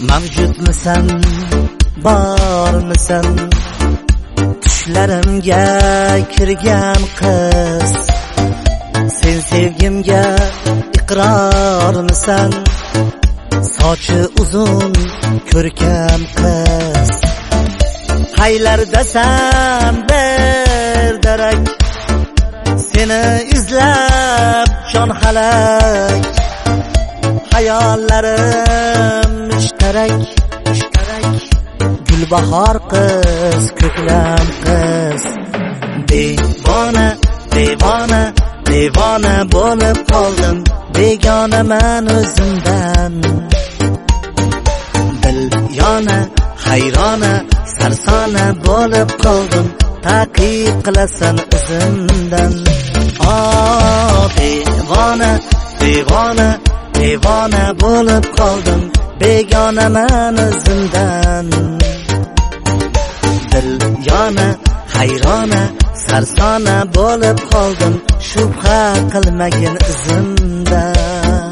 mavjudmisan, bormisan? Tushlarimga kirgan qiz, sen sevgimga iqrormisan? Sochi uzun ko'rkam qiz, qaylardasan bir darak? Seni izlab jon halak, hayollarim mushtarak. Gulbahor qiz, ko'klam qiz, devona devona devona bo'lib qoldim, begonaman o'zimdan. Dil yona hayrona sarsona bo'lib qoldim, taqiq qilasan izimdan. Devona devona devona bo'lib qoldim, begonaman o'zimdan. Dil yona hayrona sarsona bo'lib qoldim, shubha qilmagin izimdan.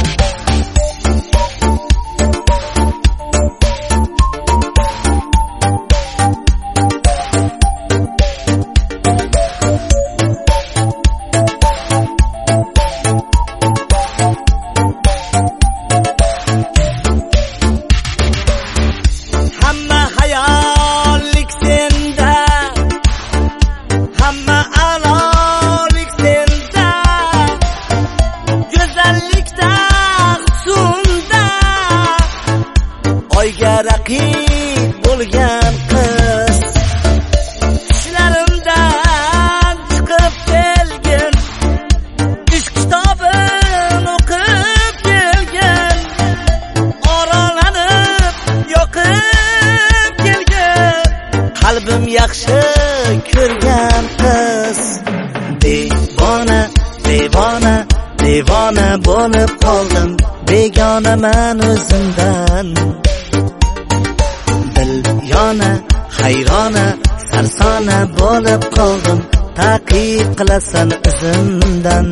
Oyga raqib bo'lgan qiz, tushlarimdan chiqib kelgin, ish kitobin o'qib kelgin, oralanib yoqib kelgin, qalbim yaxshi ko'rgan qiz. Devona devona devona bo'lib qoldim, begonaman o'zimdan. Yona hayrona sarsona bo'lib qoldim, taqiq qilasan izimdan.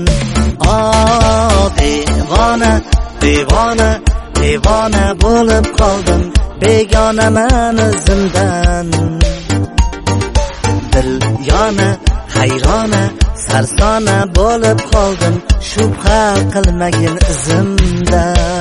Devona devona devona bo'lib qoldim, begonaman o'zimdan. Dil yona hayrona sarsona bo'lib qoldim, shubha qilmagin izimdan.